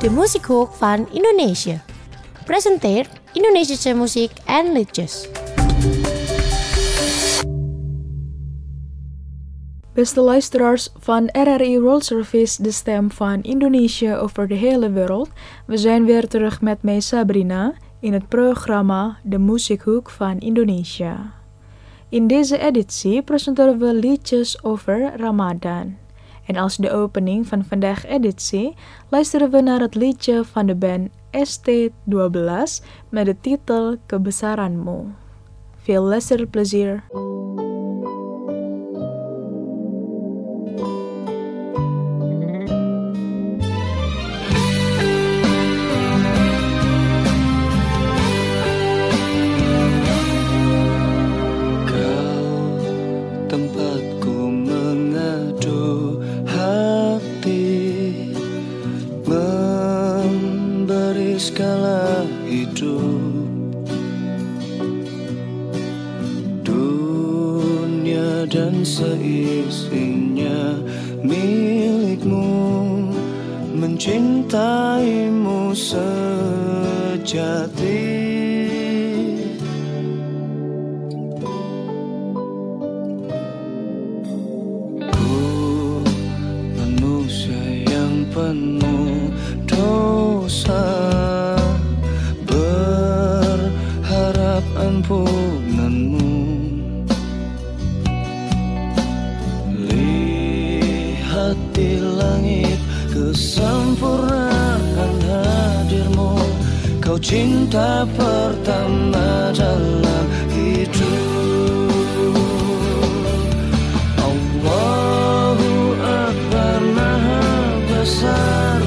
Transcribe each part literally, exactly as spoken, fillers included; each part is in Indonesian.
de Musikhoek van Indonesië. Presenteert Indonesische muziek en liedjes. Beste luisteraars van R R I World Service, de stem van Indonesië over de hele wereld. We zijn weer terug met mij Sabrina in het programma De Musikhoek van Indonesië. In deze editie presenteren we liedjes over Ramadan. En als de opening van vandaag editie luisteren we naar het liedje van de band S T twaalf met de titel Kebesaranmu. Veel luisterplezier. Segala hidup dunia dan seisinya milikmu, mencintaimu sejati. Ku manusia yang penuh dosa, ampunanmu. Lihat di langit kesempurnaan hadirmu, kau cinta pertama dalam hidup. Allahu Akbar, Maha Besar,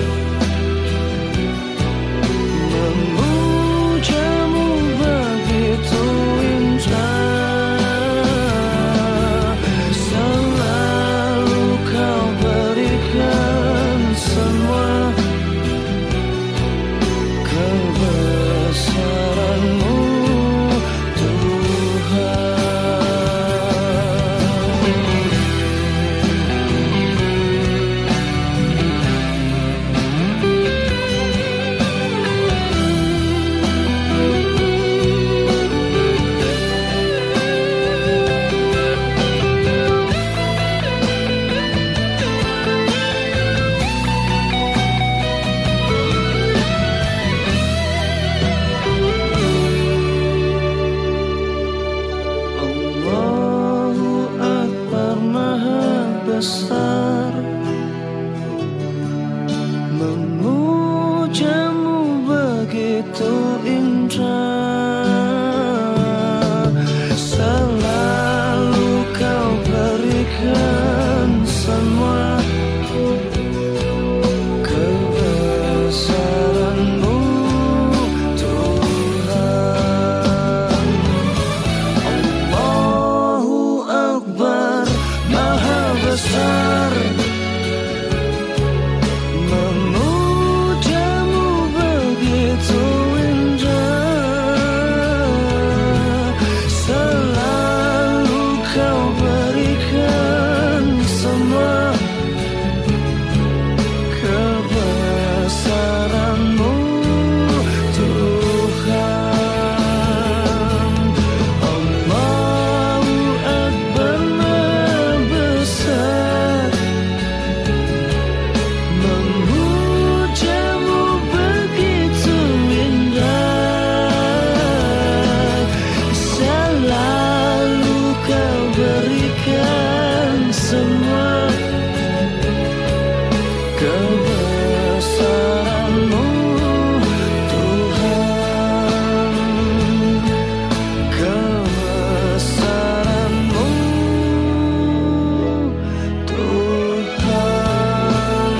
besar, memujamu begitu indah. Selalu kau berikan semua kebesaranmu, Tuhan. Allahu Akbar, Maha Besar, memujamu begitu indah. Selalu kau berikan semua kebesaranmu, Tuhan. Allahu Akbar, Maha Besar, memujamu begitu indah. Selalu kau berikan semua kebesaranmu, Tuhan. Kebesaranmu, Tuhan.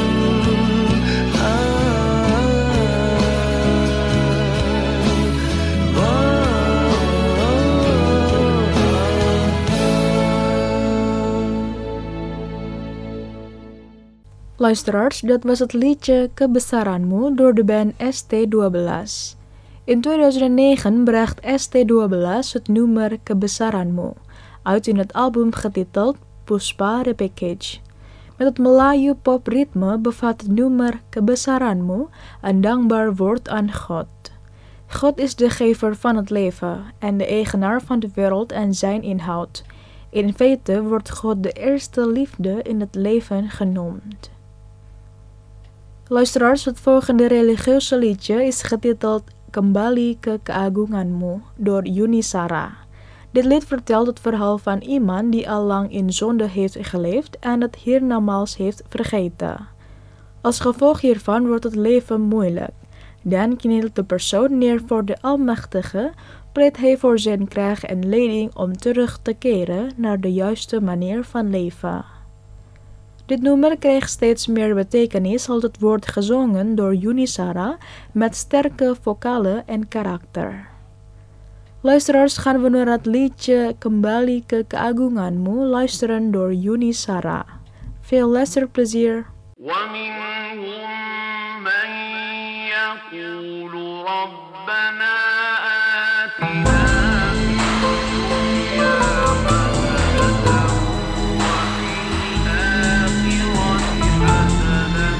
Luisteraars, dat was het liedje Kebesaranmu door de band S T twaalf. In tweeduizend negen bracht S T twaalf het nummer Kebesaranmu uit in het album getiteld Puspa Repackage. Met het Melayu pop ritme bevat het nummer Kebesaranmu een dankbaar woord aan God. God is de gever van het leven en de eigenaar van de wereld en zijn inhoud. In feite wordt God de eerste liefde in het leven genoemd. Luisteraars, het volgende religieuze liedje is getiteld Kembali ke Keagunganmu door Yuni Shara. Dit lied vertelt het verhaal van iemand die al lang in zonde heeft geleefd en het hiernamaals heeft vergeten. Als gevolg hiervan wordt het leven moeilijk. Dan knielt de persoon neer voor de Almachtige, pleit hij voor zijn kracht en leiding om terug te keren naar de juiste manier van leven. Dit nummer krijgt steeds meer betekenis als het wordt gezongen door Yuni Shara met sterke vocalen en karakter. Luisteraars, gaan we naar het liedje Kembali ke Keagunganmu luisteren door Yuni Shara. Veel luisterplezier. ومنهم من يقول ربنا آتنا في الدنيا حسنة وفي الآخرة حسنة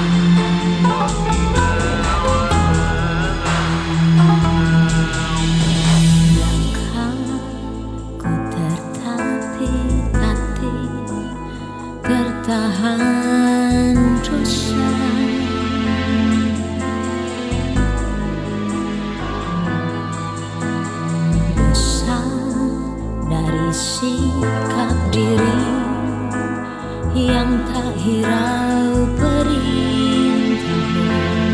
وقنا Tertahan dosa, dosa dari sikap diri yang tak hirau perintahmu.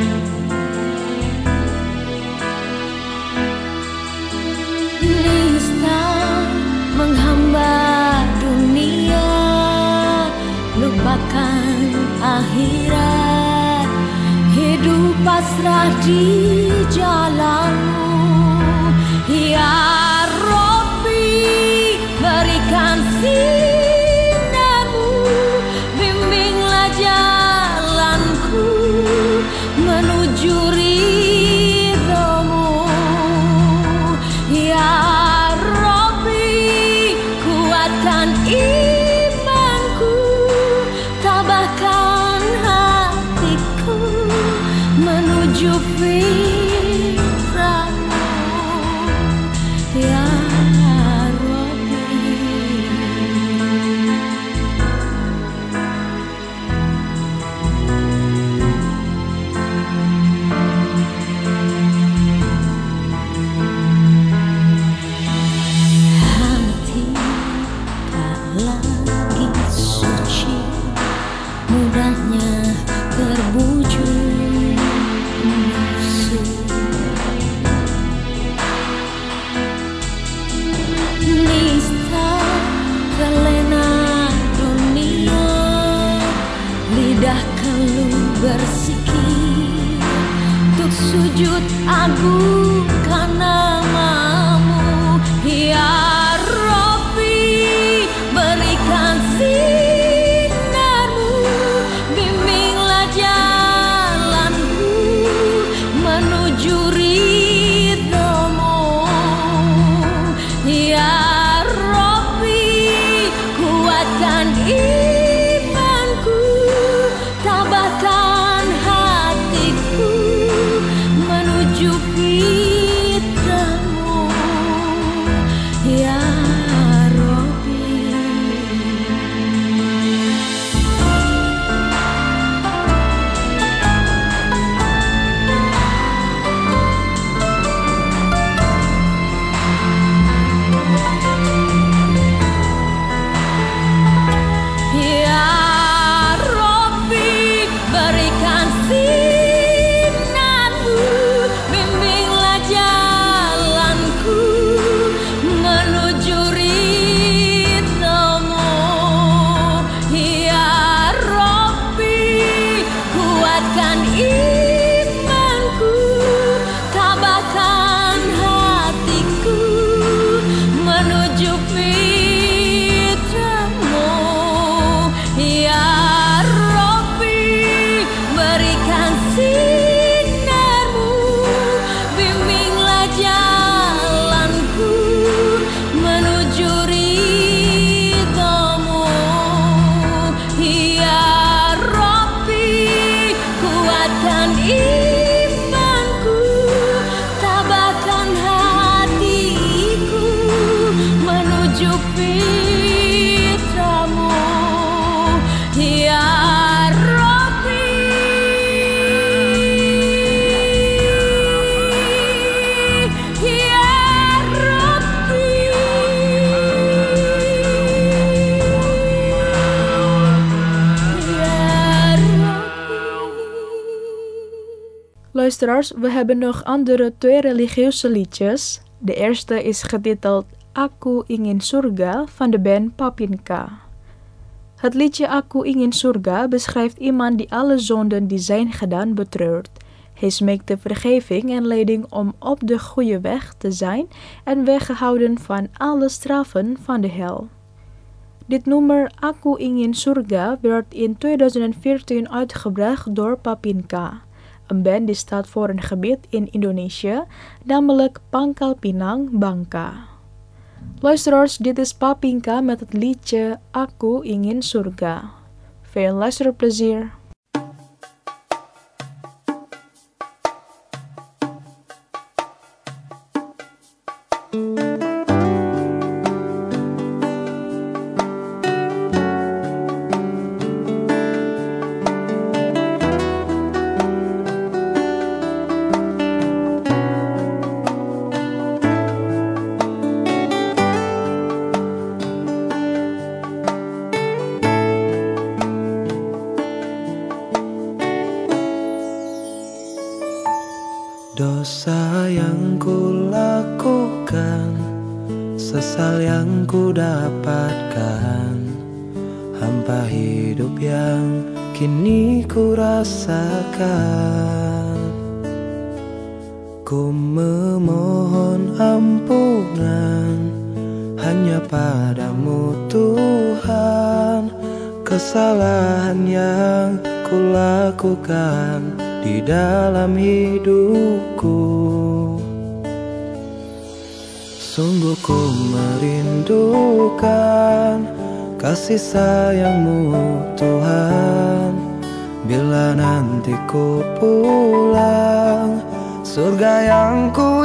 Nista menghamba dunia, lupakan akhirat, hidup pasrah di jalanmu. Ya Rabbi, berikan sinarmu, bimbinglah jalanku menuju ridhamu. Ya Rabbi, kuatkan imanku, tabahkan hatiku menuju fitrahmu. Ya hati tak lagi suci, mudahnya terbujuk nafsu. Nista terlena dunia, lidah keluh bersikir untuk sujud agungkan namamu. Ya Rabbi, berikan sinarmu, bimbinglah jalanku menuju ridhamu. Ya Rabbi, kuatkan imanku, tabahkan hatiku menuju fitrah. Luisteraars, we hebben nog andere twee religieuze liedjes. De eerste is getiteld Aku Ingin Surga van de band Papinka. Het liedje Aku Ingin Surga beschrijft iemand die alle zonden die zijn gedaan betreurt. Hij smeekt de vergeving en leiding om op de goede weg te zijn en weggehouden van alle straffen van de hel. Dit nummer Aku Ingin Surga werd in tweeduizend veertien uitgebracht door Papinka, een band die staat voor een gebied in Indonesië, namelijk Pangkal Pinang, Bangka. Luisteraars, dit is Papinka met het liedje Aku Ingin Surga. Veel luisterplezier. Dosa yang ku lakukan, sesal yang ku dapatkan, hampa hidup yang kini ku rasakan. Ku memohon ampunan hanya padamu Tuhan, kesalahan yang ku lakukan di dalam hidupku. Sungguh ku merindukan kasih sayang-Mu Tuhan. Bila nanti ku pulang, surga yang ku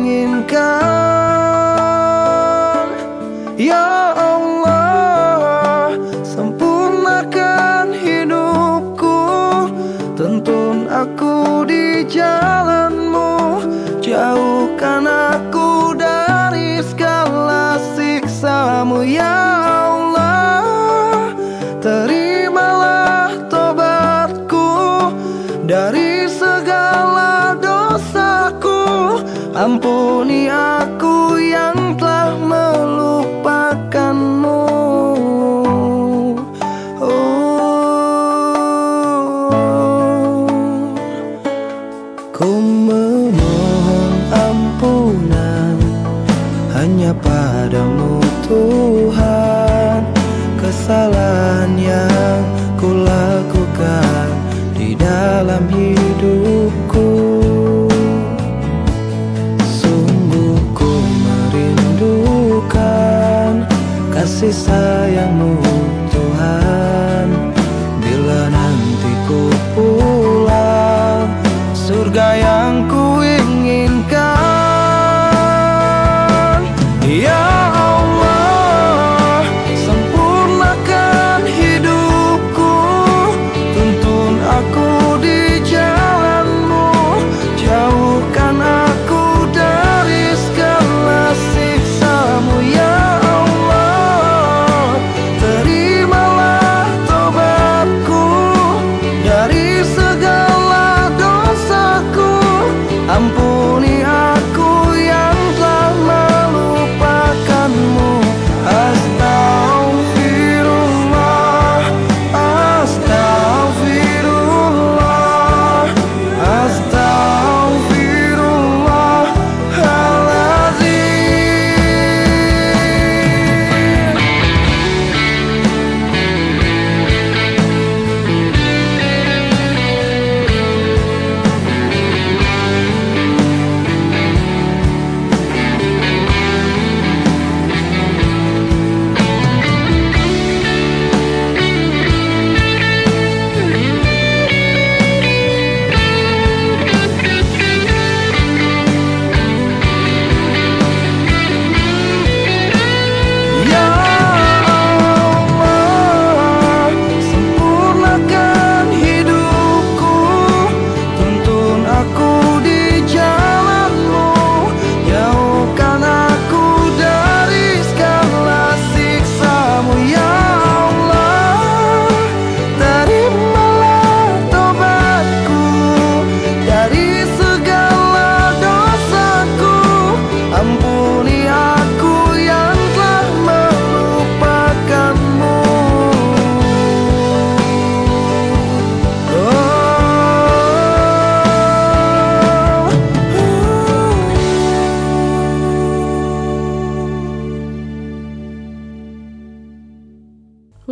inginkan. Ya Allah, sempurnakan hidupku, tuntun aku di jalan-Mu, jauhkan aku dari segala siksa-Mu. Ya Allah, terimalah tobatku dari segala dosaku, ampuni aku yang telah melupakan-Mu. Ku memohon ampunan hanya padamu Tuhan, kesalahan yang ku lakukan di dalam hidupku. Sungguh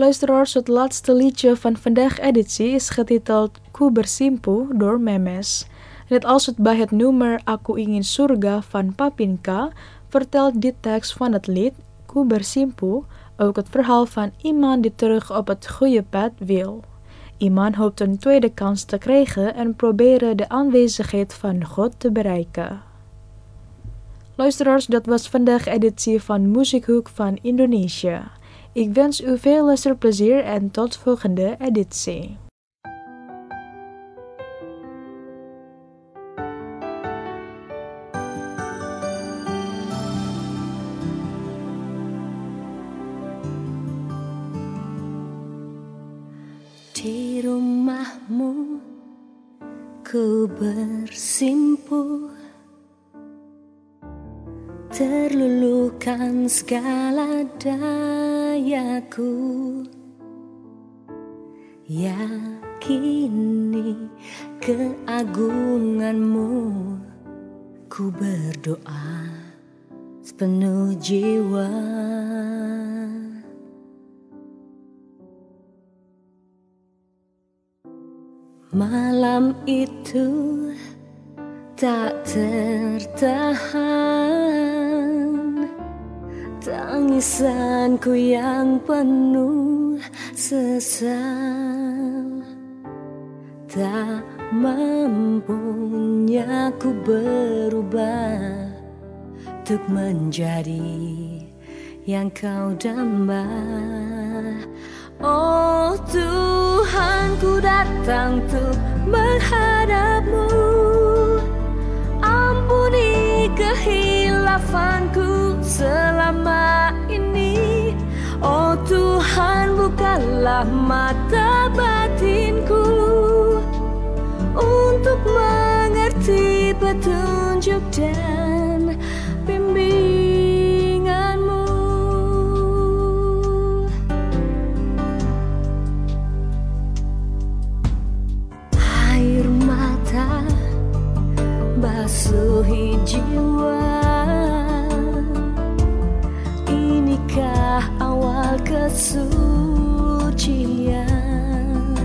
Luisteraars, het laatste liedje van vandaag editie is getiteld Ku Bersimpuh door Memes. Net als het bij het nummer Aku Ingin Surga van Papinka vertelt dit tekst van het lied Ku Bersimpuh ook het verhaal van iemand die terug op het goede pad wil. Iemand hoopt een tweede kans te krijgen en proberen de aanwezigheid van God te bereiken. Luisteraars, dat was vandaag editie van Muziekhoek van Indonesië. Ik wens u veel luisterplezier en tot volgende editie. Di rumahmu ku bersimpuh, terluluhkan segala dayaku, yakini keagunganmu, ku berdoa sepenuh jiwa. Malam itu tak tertahan, tangisanku yang penuh sesal, tak mampunya ku berubah untuk menjadi yang kau damba. Oh Tuhan, ku datang untuk menghadap-Mu, ampuni kehilafanku selama ini. Oh Tuhan, bukalah mata batinku untuk mengerti petunjuk dan bimbingan-Mu. Air mata basuhi jiwa, inikah awal kesucian?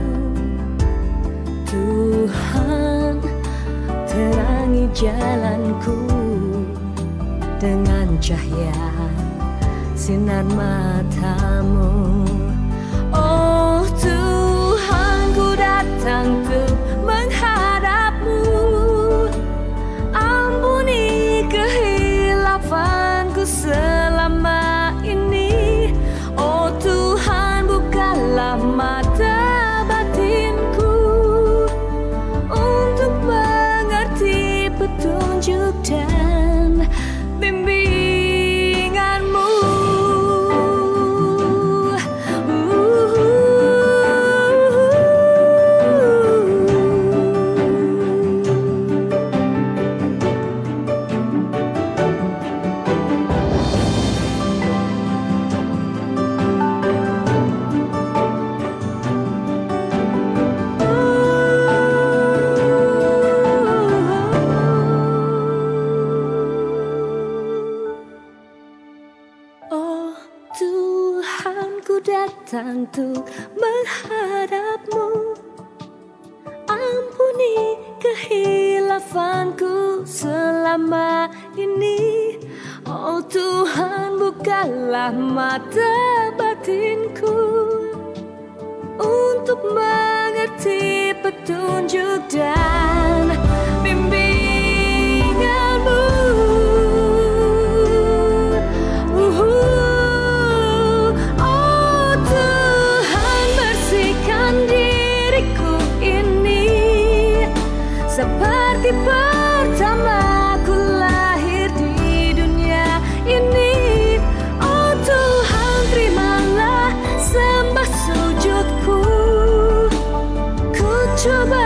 Tuhan, terangi jalanku dengan cahaya sinar mata-Mu. Oh Tuhan, ku datang untuk menghadap-Mu, ampuni kehilafanku selama ini. Oh Tuhan, bukalah mata batinku untuk mengerti petunjuk dan bimbingan-Mu. Oh Tuhan, ku datang untuk menghadap-Mu, ampuni kehilafanku selama ini. Oh Tuhan, bukalah mata batinku untuk mengerti petunjuk dan bimbingan-Mu. Seperti pertama ku lahir di dunia ini. Oh Tuhan, terimalah sembah sujudku. Ku coba